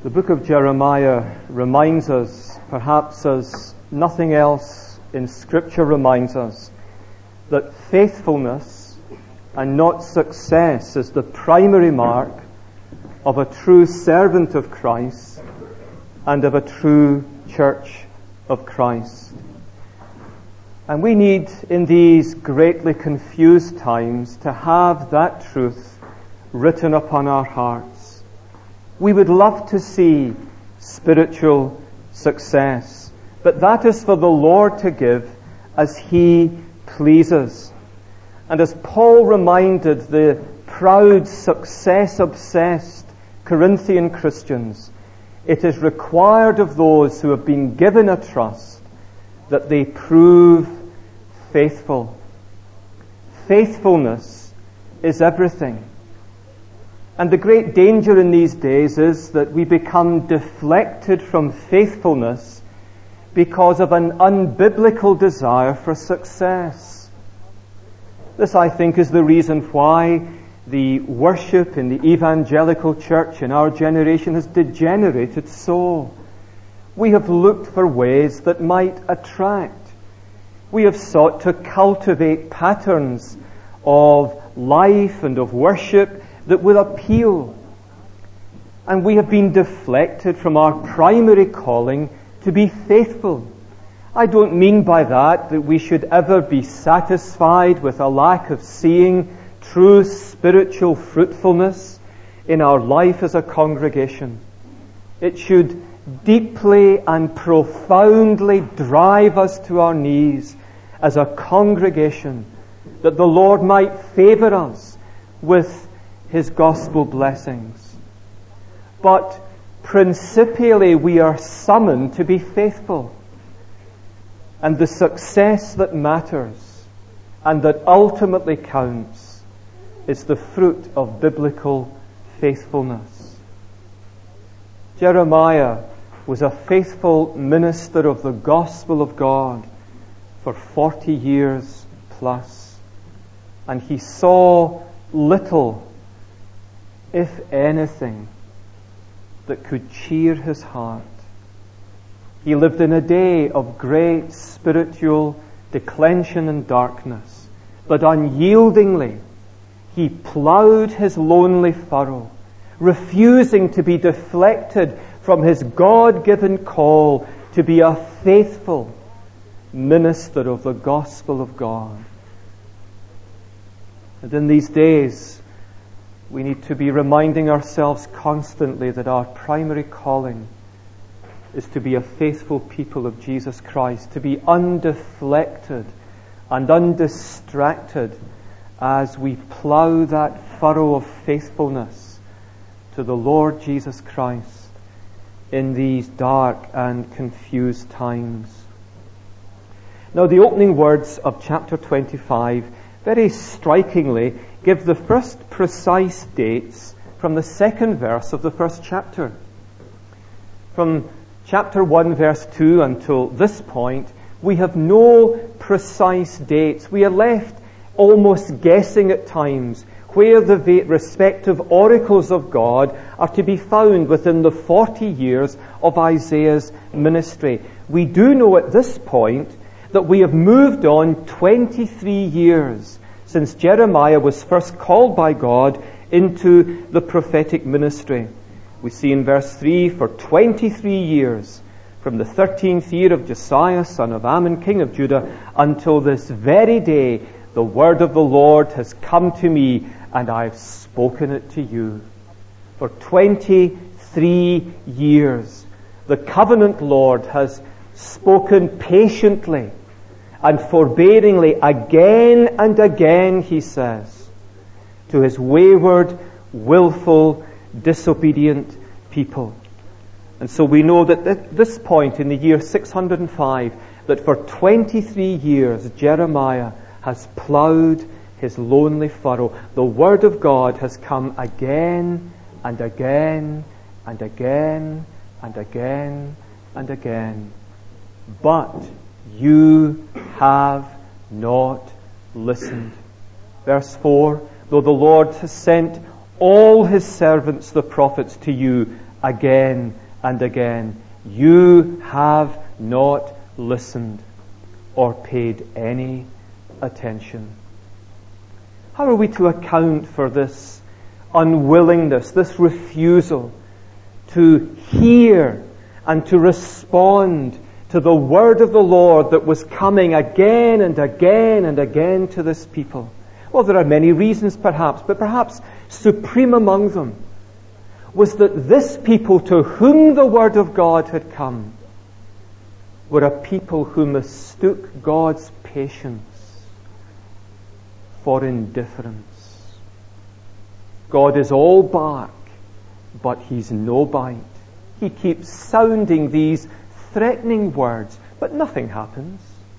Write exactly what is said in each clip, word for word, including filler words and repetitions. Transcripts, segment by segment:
The book of Jeremiah reminds us, perhaps as nothing else in Scripture reminds us, that faithfulness and not success is the primary mark of a true servant of Christ and of a true church of Christ. And we need, in these greatly confused times, to have that truth written upon our hearts. We would love to see spiritual success, but that is for the Lord to give as He pleases. And as Paul reminded the proud, success-obsessed Corinthian Christians, it is required of those who have been given a trust that they prove faithful. Faithfulness is everything. And the great danger in these days is that we become deflected from faithfulness because of an unbiblical desire for success. This, I think, is the reason why the worship in the evangelical church in our generation has degenerated so. We have looked for ways that might attract. We have sought to cultivate patterns of life and of worship that will appeal. And we have been deflected from our primary calling to be faithful. I don't mean by that that we should ever be satisfied with a lack of seeing true spiritual fruitfulness in our life as a congregation. It should deeply and profoundly drive us to our knees as a congregation, that the Lord might favor us with His gospel blessings. But principally we are summoned to be faithful. And the success that matters and that ultimately counts is the fruit of biblical faithfulness. Jeremiah was a faithful minister of the gospel of God for forty years plus. And he saw little, if anything, that could cheer his heart. He lived in a day of great spiritual declension and darkness, but unyieldingly he ploughed his lonely furrow, refusing to be deflected from his God-given call to be a faithful minister of the gospel of God. And in these days, we need to be reminding ourselves constantly that our primary calling is to be a faithful people of Jesus Christ, to be undeflected and undistracted as we plough that furrow of faithfulness to the Lord Jesus Christ in these dark and confused times. Now, the opening words of chapter twenty-five very strikingly give the first precise dates from the second verse of the first chapter. From chapter one, verse two until this point, we have no precise dates. We are left almost guessing at times where the respective oracles of God are to be found within the forty years of Isaiah's ministry. We do know at this point that we have moved on twenty-three years since Jeremiah was first called by God into the prophetic ministry. We see in verse three, for twenty-three years, from the thirteenth year of Josiah, son of Ammon, king of Judah, until this very day, the word of the Lord has come to me, and I've spoken it to you. For twenty-three years, the covenant Lord has spoken patiently and forbearingly again and again, he says, to his wayward, willful, disobedient people. And so we know that at this point in the year six hundred five, that for twenty-three years Jeremiah has ploughed his lonely furrow. The word of God has come again and again and again and again and again. But you have not listened. Verse four, though the Lord has sent all his servants the prophets to you, again and again, you have not listened or paid any attention. How are we to account for this unwillingness, this refusal to hear and to respond to the word of the Lord that was coming again and again and again to this people? Well, there are many reasons perhaps, but perhaps supreme among them was that this people to whom the word of God had come were a people who mistook God's patience for indifference. God is all bark, but he's no bite. He keeps sounding these threatening words, but nothing happens.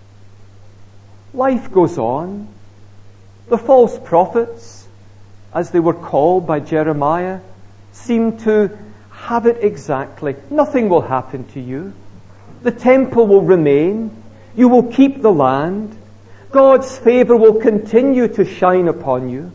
Life goes on. The false prophets, as they were called by Jeremiah, seem to have it exactly. Nothing will happen to you. The temple will remain. You will keep the land. God's favor will continue to shine upon you.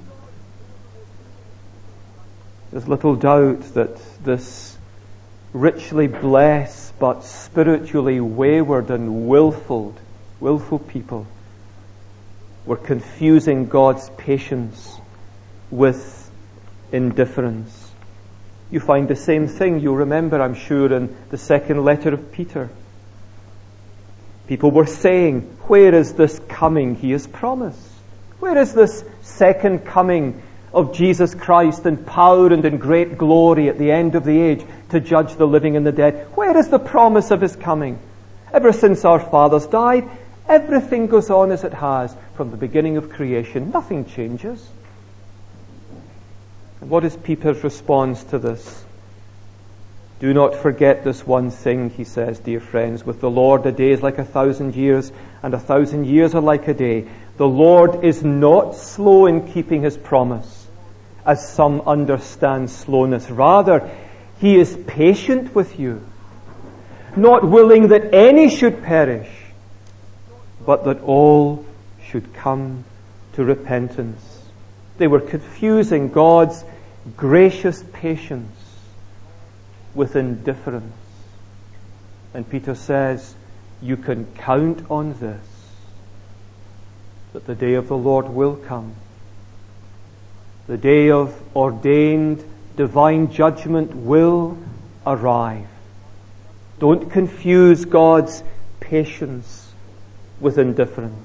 There's little doubt that this richly blessed but spiritually wayward and willful, willful people were confusing God's patience with indifference. You find the same thing, you'll remember, I'm sure, in the second letter of Peter. People were saying, where is this coming he has promised? Where is this second coming of Jesus Christ in power and in great glory at the end of the age to judge the living and the dead? Where is the promise of his coming? Ever since our fathers died, everything goes on as it has from the beginning of creation. Nothing changes. And what is Peter's response to this? Do not forget this one thing, he says, dear friends. With the Lord, a day is like a thousand years, and a thousand years are like a day. The Lord is not slow in keeping his promise, as some understand slowness. Rather, he is patient with you, not willing that any should perish, but that all should come to repentance. They were confusing God's gracious patience with indifference. And Peter says, you can count on this, that the day of the Lord will come. The day of ordained divine judgment will arrive. Don't confuse God's patience with indifference.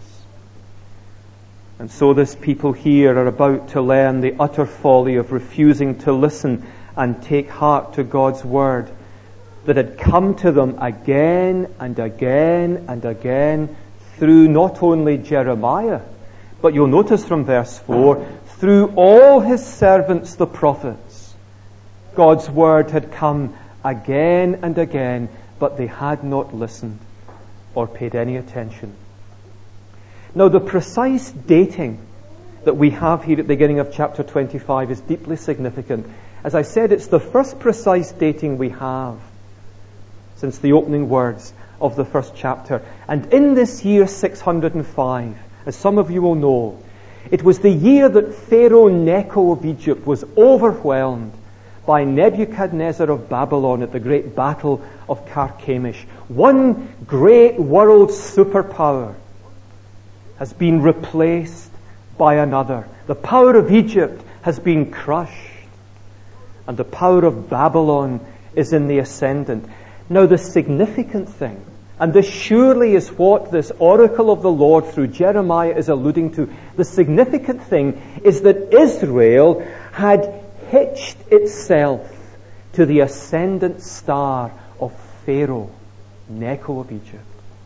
And so this people here are about to learn the utter folly of refusing to listen and take heart to God's word that had come to them again and again and again through not only Jeremiah, but you'll notice from verse four, through all his servants the prophets. God's word had come again and again, but they had not listened or paid any attention. Now, the precise dating that we have here at the beginning of chapter twenty-five is deeply significant. As I said, it's the first precise dating we have since the opening words of the first chapter. And in this year six hundred five, as some of you will know, it was the year that Pharaoh Necho of Egypt was overwhelmed by Nebuchadnezzar of Babylon at the great battle of Carchemish. One great world superpower has been replaced by another. The power of Egypt has been crushed, and the power of Babylon is in the ascendant. Now, the significant thing, and this surely is what this oracle of the Lord through Jeremiah is alluding to, the significant thing is that Israel had hitched itself to the ascendant star of Pharaoh Necho of Egypt.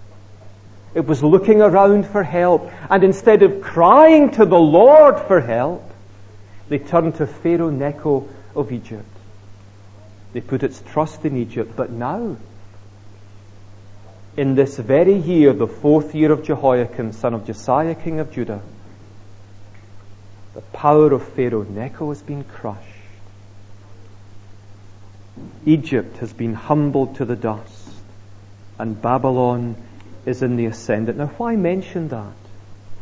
It was looking around for help, and instead of crying to the Lord for help, they turned to Pharaoh Necho of Egypt. They put its trust in Egypt. But now, in this very year, the fourth year of Jehoiakim, son of Josiah, king of Judah, the power of Pharaoh Necho has been crushed. Egypt has been humbled to the dust, and Babylon is in the ascendant. Now, why mention that?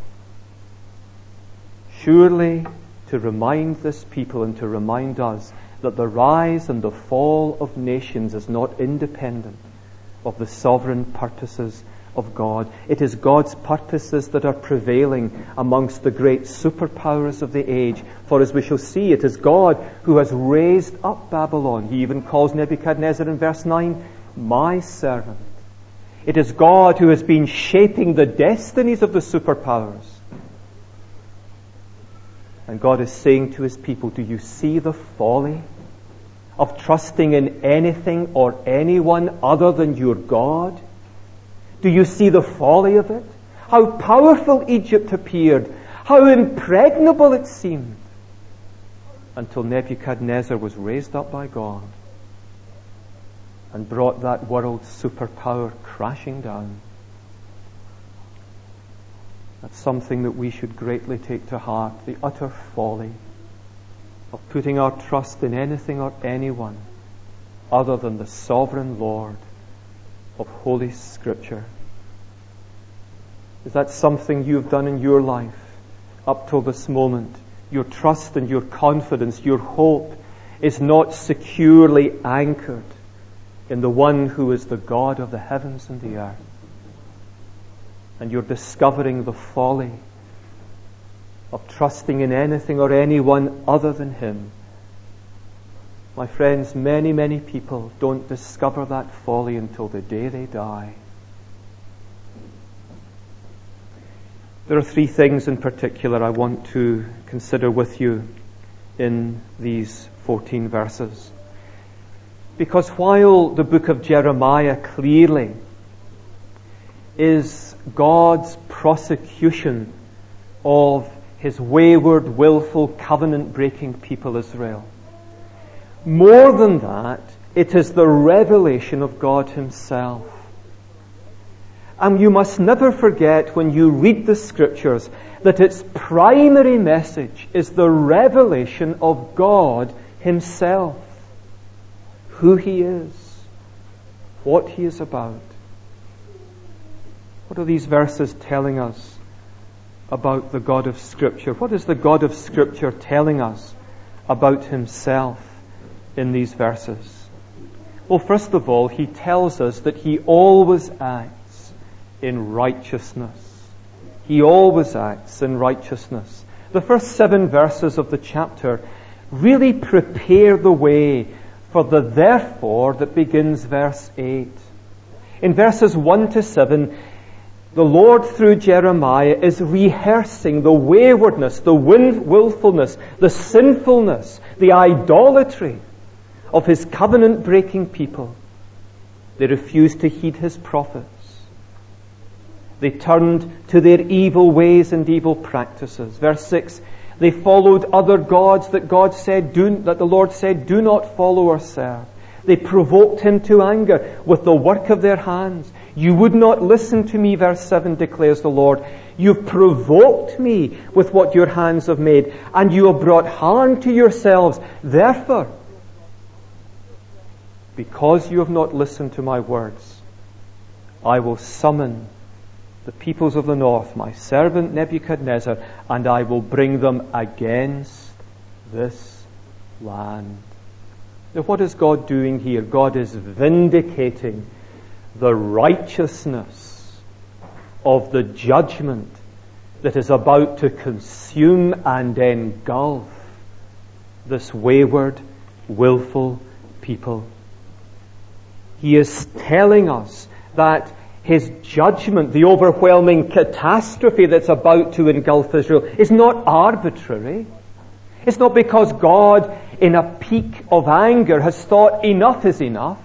Surely to remind this people and to remind us that the rise and the fall of nations is not independent of the sovereign purposes of God. It is God's purposes that are prevailing amongst the great superpowers of the age. For as we shall see, it is God who has raised up Babylon. He even calls Nebuchadnezzar in verse nine, my servant. It is God who has been shaping the destinies of the superpowers. And God is saying to His people, do you see the folly of trusting in anything or anyone other than your God? Do you see the folly of it? How powerful Egypt appeared, how impregnable it seemed, until Nebuchadnezzar was raised up by God and brought that world's superpower crashing down. That's something that we should greatly take to heart, the utter folly of putting our trust in anything or anyone other than the sovereign Lord of Holy Scripture. Is that something you've done in your life up till this moment? Your trust and your confidence, your hope is not securely anchored in the one who is the God of the heavens and the earth. And you're discovering the folly of trusting in anything or anyone other than Him. My friends, many, many people don't discover that folly until the day they die. There are three things in particular I want to consider with you in these fourteen verses. Because while the book of Jeremiah clearly is God's prosecution of His wayward, willful, covenant-breaking people Israel, more than that, it is the revelation of God Himself. And you must never forget when you read the Scriptures that its primary message is the revelation of God Himself. Who He is, what He is about. What are these verses telling us about the God of Scripture? What is the God of Scripture telling us about Himself in these verses? Well, first of all, He tells us that He always acts in righteousness. He always acts in righteousness. The first seven verses of the chapter really prepare the way for the therefore that begins verse eight. In verses one to seven, the Lord through Jeremiah is rehearsing the waywardness, the willfulness, the sinfulness, the idolatry of His covenant-breaking people. They refused to heed His prophets. They turned to their evil ways and evil practices. Verse six, they followed other gods that God said, do, that the Lord said, do not follow or serve. They provoked Him to anger with the work of their hands. You would not listen to me, verse seven declares the Lord. You've provoked me with what your hands have made, and you have brought harm to yourselves. Therefore, because you have not listened to my words, I will summon the peoples of the north, my servant Nebuchadnezzar, and I will bring them against this land. Now, what is God doing here? God is vindicating the righteousness of the judgment that is about to consume and engulf this wayward, willful people. He is telling us that His judgment, the overwhelming catastrophe that's about to engulf Israel, is not arbitrary. It's not because God, in a peak of anger, has thought enough is enough.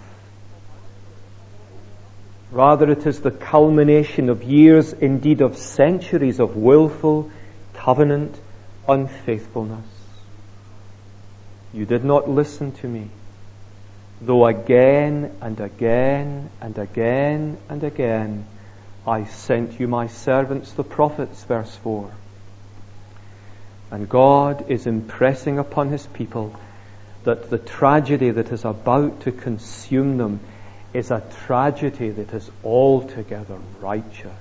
Rather, it is the culmination of years, indeed of centuries, of willful, covenant unfaithfulness. You did not listen to me, though again and again and again and again I sent you my servants the prophets, verse four. And God is impressing upon His people that the tragedy that is about to consume them is a tragedy that is altogether righteous.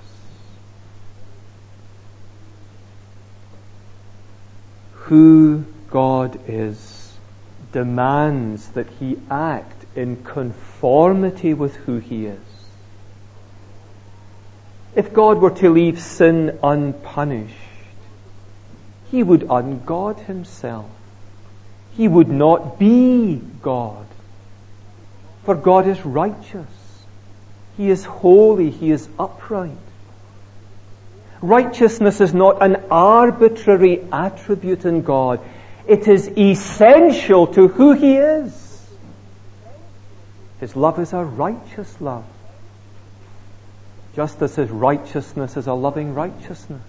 Who God is demands that he act in conformity with who he is. If God were to leave sin unpunished, he would ungod himself. He would not be God. For God is righteous. He is holy. He is upright. Righteousness is not an arbitrary attribute in God. It is essential to who he is. His love is a righteous love, just as his righteousness is a loving righteousness.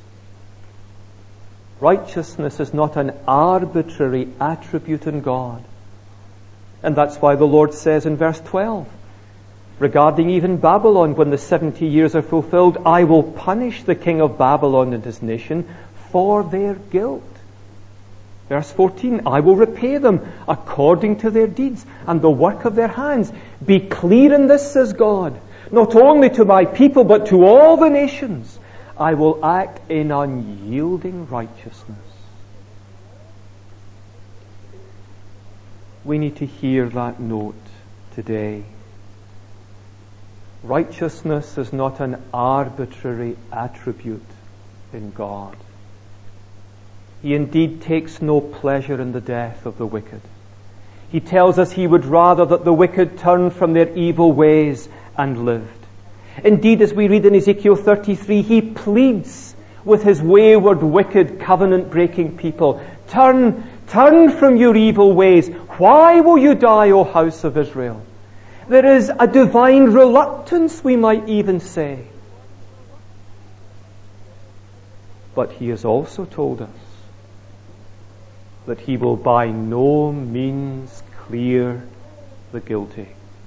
Righteousness is not an arbitrary attribute in God. And that's why the Lord says in verse twelve, regarding even Babylon, when the seventy years are fulfilled, I will punish the king of Babylon and his nation for their guilt. Verse fourteen, I will repay them according to their deeds and the work of their hands. Be clear in this, says God, not only to my people, but to all the nations. I will act in unyielding righteousness. We need to hear that note today. Righteousness is not an arbitrary attribute in God. He indeed takes no pleasure in the death of the wicked. He tells us he would rather that the wicked turn from their evil ways and lived. Indeed, as we read in Ezekiel thirty-three, he pleads with his wayward, wicked, covenant-breaking people, Turn, turn from your evil ways. Why will you die, O house of Israel? There is a divine reluctance, we might even say. But he has also told us that he will by no means clear the guilty.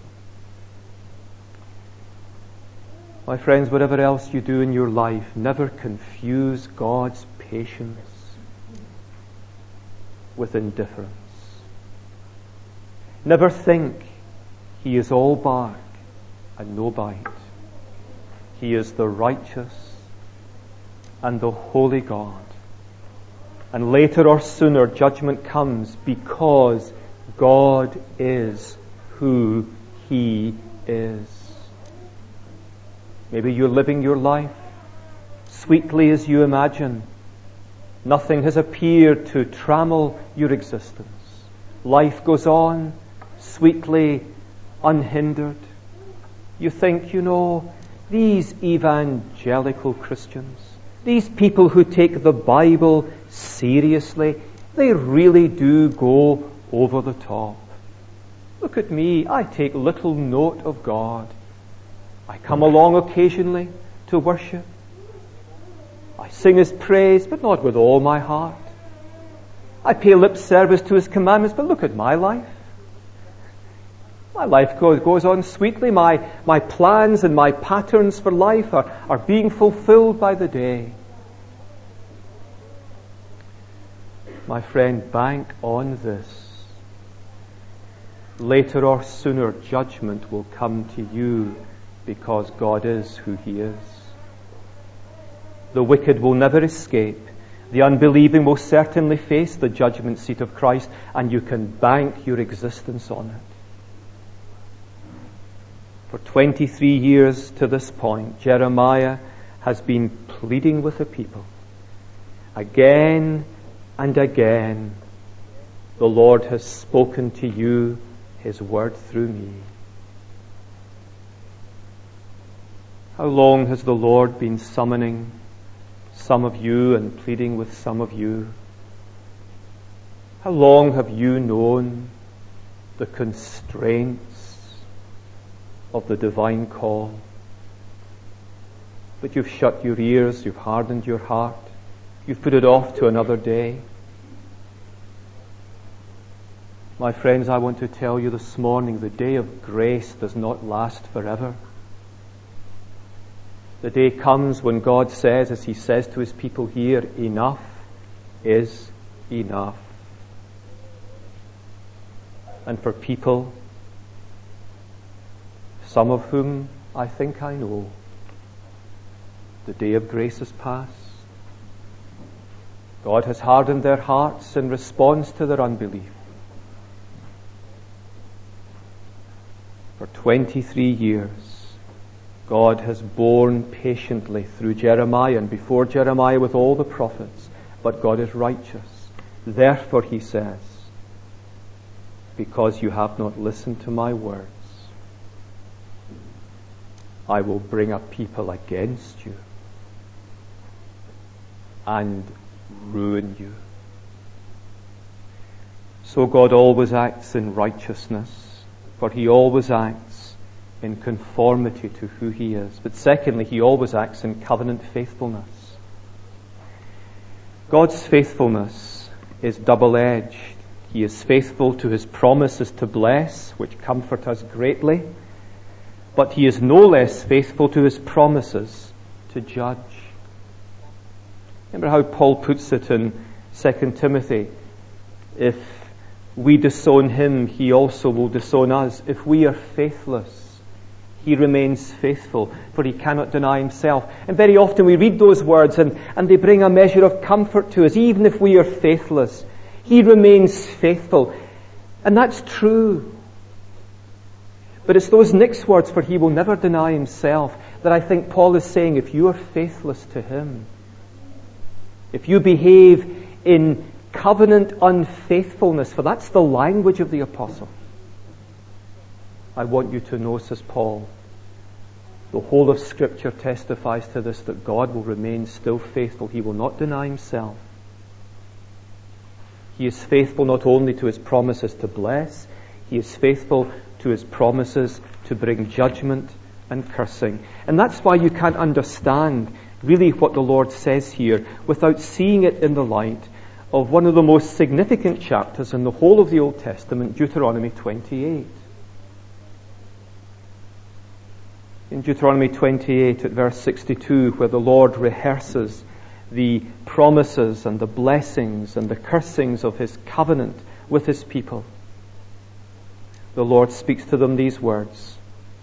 My friends, whatever else you do in your life, never confuse God's patience with indifference. Never think he is all bark and no bite. He is the righteous and the holy God. And later or sooner judgment comes because God is who he is. Maybe you're living your life sweetly as you imagine. Nothing has appeared to trammel your existence. Life goes on sweetly, unhindered. You think, you know, these evangelical Christians, these people who take the Bible seriously, they really do go over the top. Look at me, I take little note of God. I come along occasionally to worship. I sing his praise, but not with all my heart. I pay lip service to his commandments, but look at my life. My life goes, goes on sweetly. My, my plans and my patterns for life are, are being fulfilled by the day. My friend, bank on this. Later or sooner, judgment will come to you because God is who he is. The wicked will never escape. The unbelieving will certainly face the judgment seat of Christ, and you can bank your existence on it. For twenty-three years to this point, Jeremiah has been pleading with the people. Again and again, the Lord has spoken to you his word through me. How long has the Lord been summoning some of you and pleading with some of you? How long have you known the constraints of the divine call? But you've shut your ears, you've hardened your heart, you've put it off to another day. My friends, I want to tell you this morning, the day of grace does not last forever. The day comes when God says, as he says to his people here, enough is enough. And for people, some of whom I think I know, the day of grace is past. God has hardened their hearts in response to their unbelief. twenty-three years, God has borne patiently through Jeremiah and before Jeremiah with all the prophets, but God is righteous. Therefore, he says, because you have not listened to my words, I will bring a people against you and ruin you. So God always acts in righteousness, for he always acts in conformity to who he is. But secondly, he always acts in covenant faithfulness. God's faithfulness is double-edged. He is faithful to his promises to bless, which comfort us greatly, but he is no less faithful to his promises to judge. Remember how Paul puts it in Second Timothy, if we disown him, he also will disown us. If we are faithless, he remains faithful, for he cannot deny himself. And very often we read those words and, and they bring a measure of comfort to us. Even if we are faithless, he remains faithful. And that's true. But it's those next words, for he will never deny himself, that I think Paul is saying, if you are faithless to him, if you behave in covenant unfaithfulness, for that's the language of the apostle, I want you to know, says Paul, the whole of Scripture testifies to this, that God will remain still faithful. He will not deny himself. He is faithful not only to his promises to bless, he is faithful to his promises to bring judgment and cursing. And that's why you can't understand really what the Lord says here without seeing it in the light of one of the most significant chapters in the whole of the Old Testament, Deuteronomy twenty-eight. In Deuteronomy twenty-eight at verse sixty-two, where the Lord rehearses the promises and the blessings and the cursings of his covenant with his people, the Lord speaks to them these words.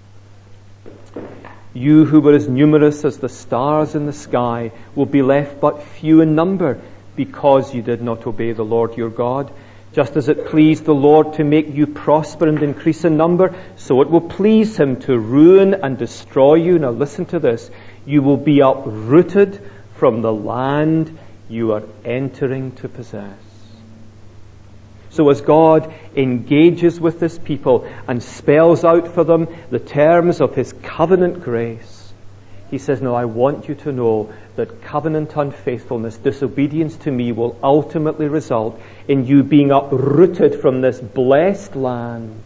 You who were as numerous as the stars in the sky will be left but few in number, because you did not obey the Lord your God. Just as it pleased the Lord to make you prosper and increase in number, so it will please him to ruin and destroy you. Now listen to this. You will be uprooted from the land you are entering to possess. So as God engages with this people and spells out for them the terms of his covenant grace, he says, now I want you to know that covenant unfaithfulness, disobedience to me, will ultimately result in you being uprooted from this blessed land.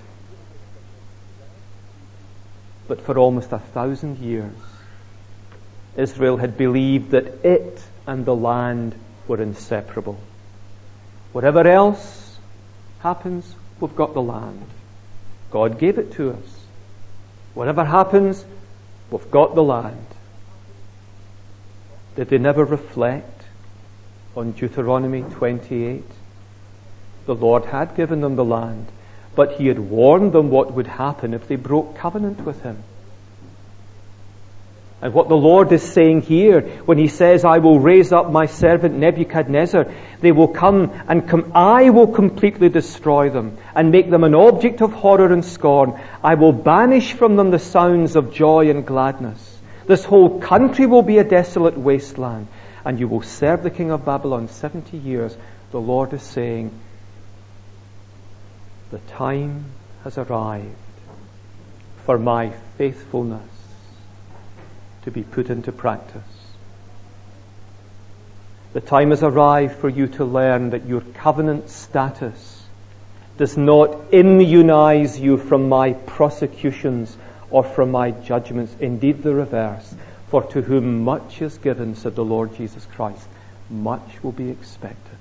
But for almost a thousand years, Israel had believed that it and the land were inseparable. Whatever else happens, we've got the land. God gave it to us. Whatever happens, we've got the land. Did they never reflect on Deuteronomy twenty-eight? The Lord had given them the land, but he had warned them what would happen if they broke covenant with him. And what the Lord is saying here when he says, I will raise up my servant Nebuchadnezzar, they will come and come, I will completely destroy them and make them an object of horror and scorn. I will banish from them the sounds of joy and gladness. This whole country will be a desolate wasteland, and you will serve the king of Babylon seventy years. The Lord is saying, the time has arrived for my faithfulness to be put into practice. The time has arrived for you to learn that your covenant status does not immunize you from my prosecutions or from my judgments. Indeed, the reverse. For to whom much is given, said the Lord Jesus Christ, much will be expected.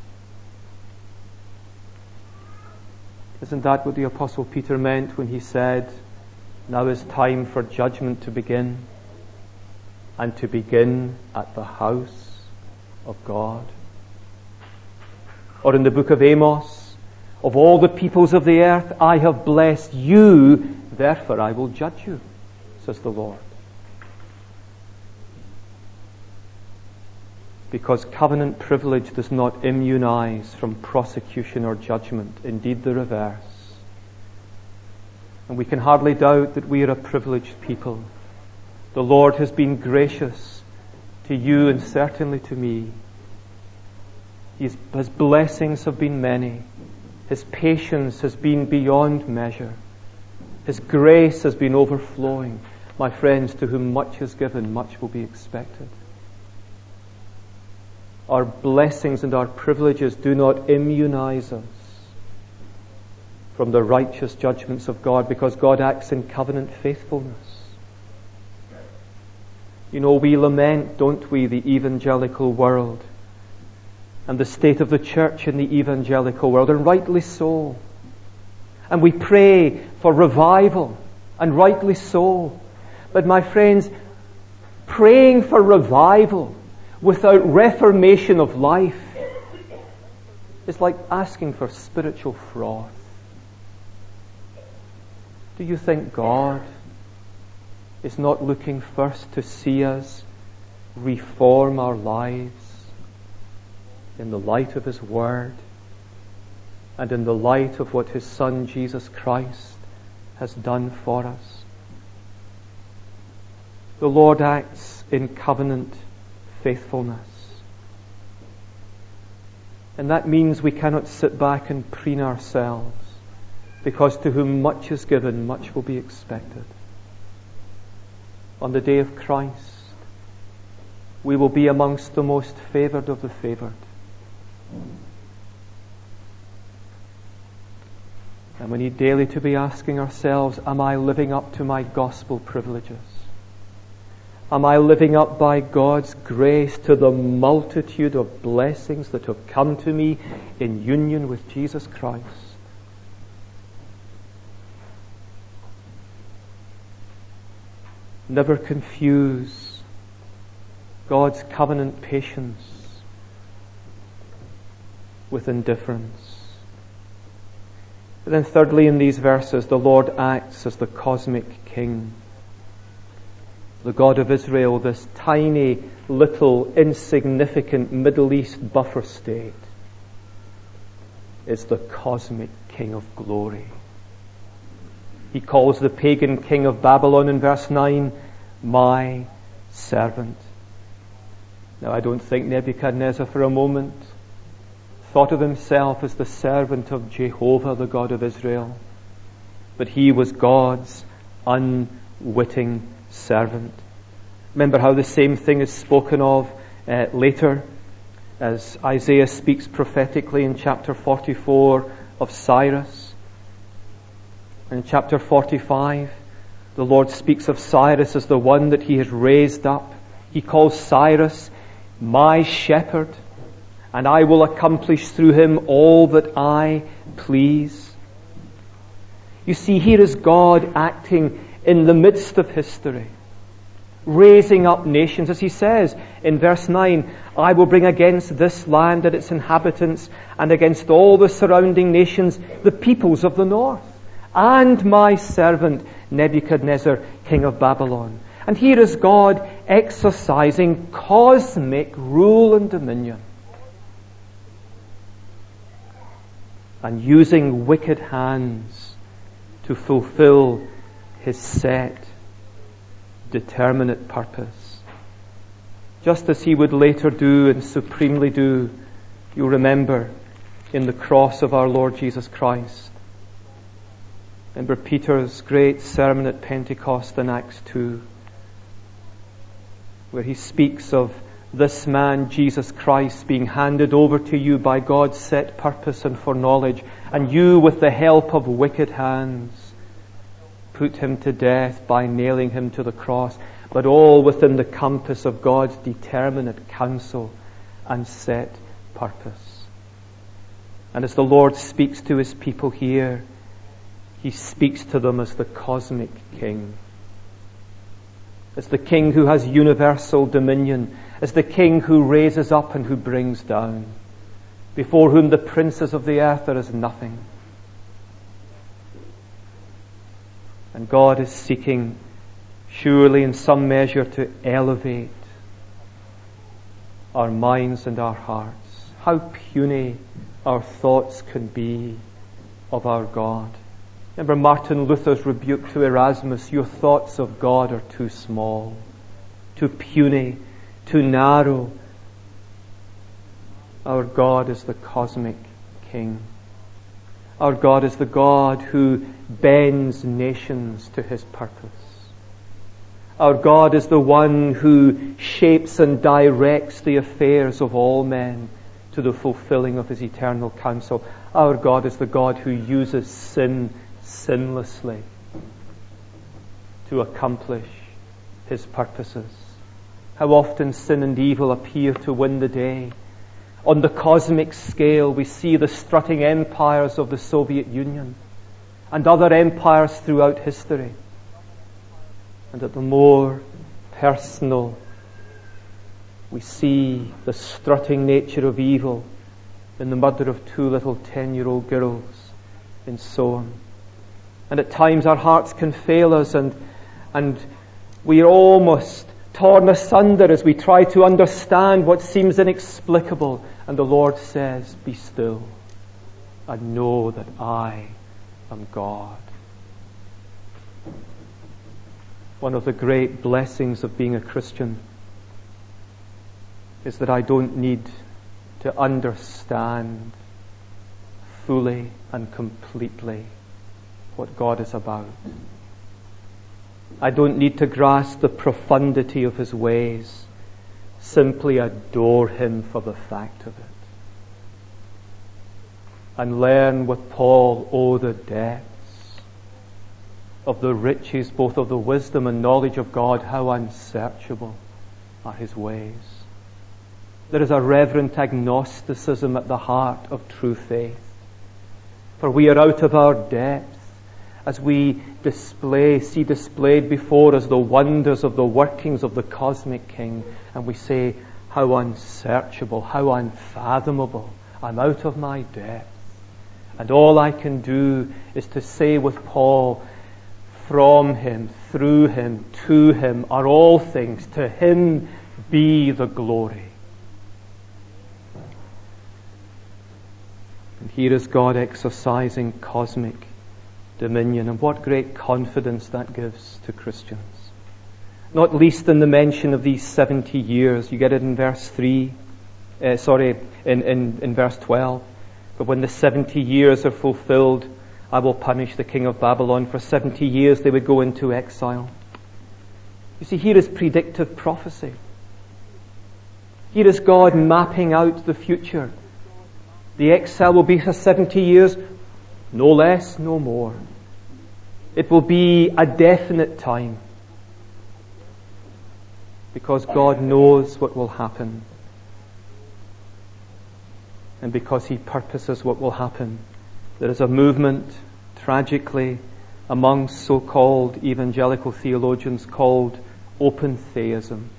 Isn't that what the Apostle Peter meant when he said, now is time for judgment to begin, and to begin at the house of God? Or in the book of Amos, of all the peoples of the earth, I have blessed you, therefore I will judge you, says the Lord. Because covenant privilege does not immunize from prosecution or judgment. Indeed, the reverse. And we can hardly doubt that we are a privileged people. The Lord has been gracious to you and certainly to me. His, his blessings have been many. His patience has been beyond measure. His grace has been overflowing. My friends, to whom much is given, much will be expected. Our blessings and our privileges do not immunize us from the righteous judgments of God, because God acts in covenant faithfulness. You know, we lament, don't we, the evangelical world and the state of the church in the evangelical world, and rightly so. And we pray for revival, and rightly so. But my friends, praying for revival without reformation of life is like asking for spiritual froth. Do you think God is not looking first to see us reform our lives in the light of His Word and in the light of what His Son Jesus Christ has done for us? The Lord acts in covenant faithfulness. And that means we cannot sit back and preen ourselves, because to whom much is given, much will be expected. On the day of Christ, we will be amongst the most favored of the favored. And we need daily to be asking ourselves, am I living up to my gospel privileges? Am I living up by God's grace to the multitude of blessings that have come to me in union with Jesus Christ? Never confuse God's covenant patience with indifference. But then thirdly, in these verses, the Lord acts as the cosmic king. The God of Israel, this tiny, little, insignificant Middle East buffer state, is the cosmic king of glory. He calls the pagan king of Babylon in verse nine, my servant. Now, I don't think Nebuchadnezzar for a moment thought of himself as the servant of Jehovah, the God of Israel, but he was God's unwitting servant. Remember how the same thing is spoken of uh, later as Isaiah speaks prophetically in chapter forty-four of Cyrus. In chapter forty-five, the Lord speaks of Cyrus as the one that He has raised up. He calls Cyrus my shepherd, and I will accomplish through him all that I please. You see, here is God acting in the midst of history, raising up nations, as He says in verse nine, I will bring against this land and its inhabitants, and against all the surrounding nations, the peoples of the north, and my servant Nebuchadnezzar, king of Babylon. And here is God exercising cosmic rule and dominion, and using wicked hands to fulfill His set, determinate purpose. Just as He would later do and supremely do, you remember, in the cross of our Lord Jesus Christ. Remember Peter's great sermon at Pentecost in Acts two, where he speaks of this man, Jesus Christ, being handed over to you by God's set purpose and foreknowledge, and you, with the help of wicked hands, put Him to death by nailing Him to the cross, but all within the compass of God's determinate counsel and set purpose. And as the Lord speaks to His people here, He speaks to them as the cosmic king, as the king who has universal dominion, as the king who raises up and who brings down, before whom the princes of the earth are as nothing. And God is seeking, surely in some measure, to elevate our minds and our hearts. How puny our thoughts can be of our God Remember Martin Luther's rebuke to Erasmus, your thoughts of God are too small, too puny, too narrow. Our God is the cosmic King. Our God is the God who bends nations to His purpose. Our God is the one who shapes and directs the affairs of all men to the fulfilling of His eternal counsel. Our God is the God who uses sin sinlessly to accomplish His purposes. How often sin and evil appear to win the day. On the cosmic scale, we see the strutting empires of the Soviet Union and other empires throughout history. And at the more personal, we see the strutting nature of evil in the murder of two little ten-year-old girls in Soham. And at times our hearts can fail us, and and we are almost torn asunder as we try to understand what seems inexplicable. And the Lord says, be still and know that I am God. One of the great blessings of being a Christian is that I don't need to understand fully and completely what God is about. I don't need to grasp the profundity of His ways. Simply adore Him for the fact of it. And learn with Paul, oh, the depths of the riches, both of the wisdom and knowledge of God, how unsearchable are His ways. There is a reverent agnosticism at the heart of true faith. For we are out of our depth as we display, see displayed before us the wonders of the workings of the cosmic King, and we say, how unsearchable, how unfathomable. I'm out of my depth. And all I can do is to say with Paul, from Him, through Him, to Him are all things. To Him be the glory. And here is God exercising cosmic dominion, and what great confidence that gives to Christians. Not least in the mention of these seventy years. You get it in verse three, uh, sorry, in, in, in verse twelve. But when the seventy years are fulfilled, I will punish the king of Babylon. For seventy years they would go into exile. You see, here is predictive prophecy. Here is God mapping out the future. The exile will be for seventy years, no less, no more. It will be a definite time, because God knows what will happen, and because He purposes what will happen. There is a movement, tragically, among so-called evangelical theologians called open theism.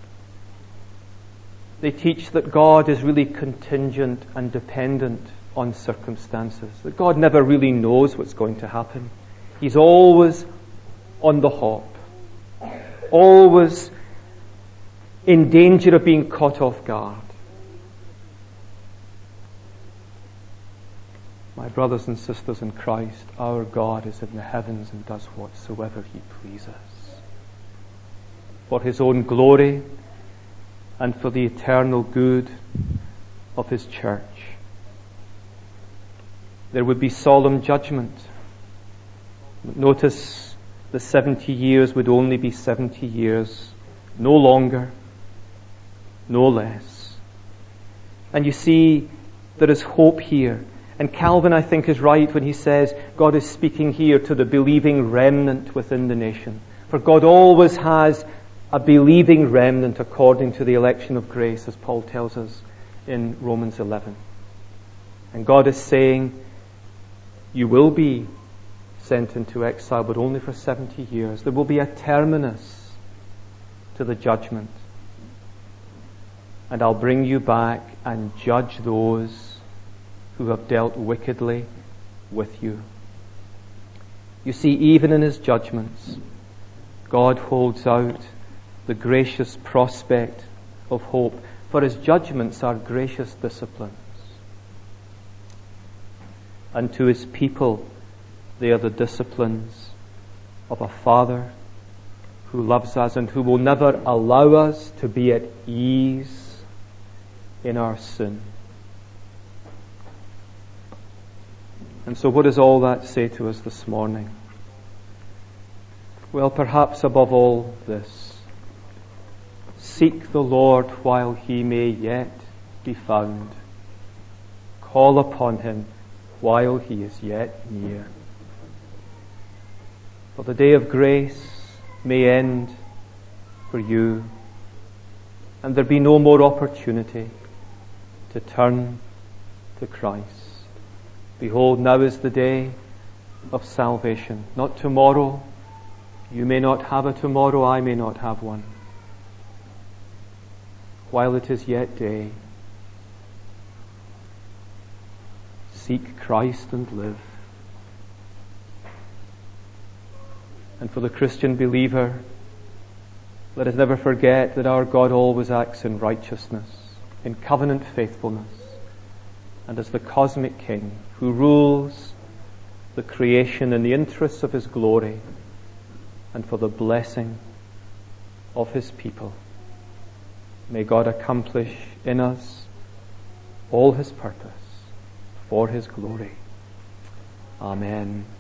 They teach that God is really contingent and dependent on circumstances, that God never really knows what's going to happen. He's always on the hop, always in danger of being caught off guard. My brothers and sisters in Christ, our God is in the heavens and does whatsoever He pleases, for His own glory and for the eternal good of His church. There would be solemn judgment. Notice the seventy years would only be seventy years, no longer, no less. And you see, there is hope here. And Calvin, I think, is right when he says God is speaking here to the believing remnant within the nation. For God always has a believing remnant according to the election of grace, as Paul tells us in Romans eleven. And God is saying, you will be sent into exile, but only for seventy years. There will be a terminus to the judgment. And I'll bring you back and judge those who have dealt wickedly with you. You see, even in His judgments, God holds out the gracious prospect of hope, for His judgments are gracious disciplines. And to His people, They are the disciplines of a Father who loves us and who will never allow us to be at ease in our sin. And so what does all that say to us this morning? Well, perhaps above all this, seek the Lord while he may yet be found. Call upon him while he is yet near. For the day of grace may end for you, and there be no more opportunity to turn to Christ. Behold, now is the day of salvation. Not tomorrow. You may not have a tomorrow, I may not have one. While it is yet day, seek Christ and live. And for the Christian believer, let us never forget that our God always acts in righteousness, in covenant faithfulness, and as the cosmic King who rules the creation in the interests of his glory and for the blessing of his people. May God accomplish in us all his purpose for his glory. Amen.